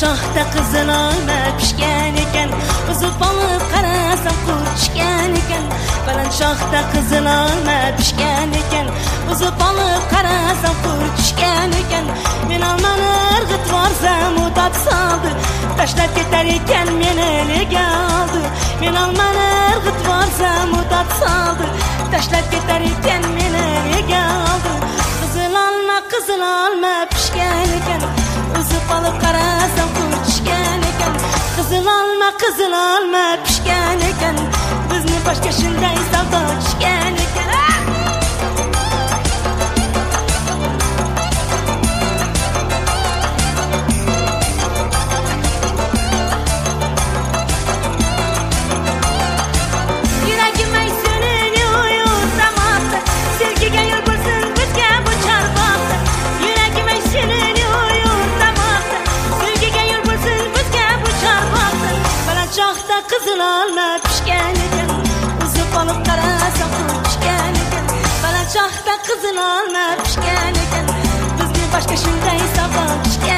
Balançoqda qizil olma pishgan ekan, uzib olib qarasam qurt tushgan ekan. Balançoqda qizil olma pishgan ekan, uzib olib qarasam qurt tushgan ekan. Men olmani irg'itib borsam u tat soldi, tashlab ketar ekan meni nega oldi. Men olmani irg'itib borsam u tat soldi, tashlab ketar ekan meni nega oldi. Qizil olma pishgan ekan, uzib olib qarasam qurt tushgan ekan. Qizil olma pishgan ekan, bizni boshga shunday savdo tushgan ekan. Qizil olma pishgan ekan, uzib olib qarasam qurt tushgan ekan. Balançoqda qizil olma pishgan ekan, bizni boshqa shunday savdo tushgan.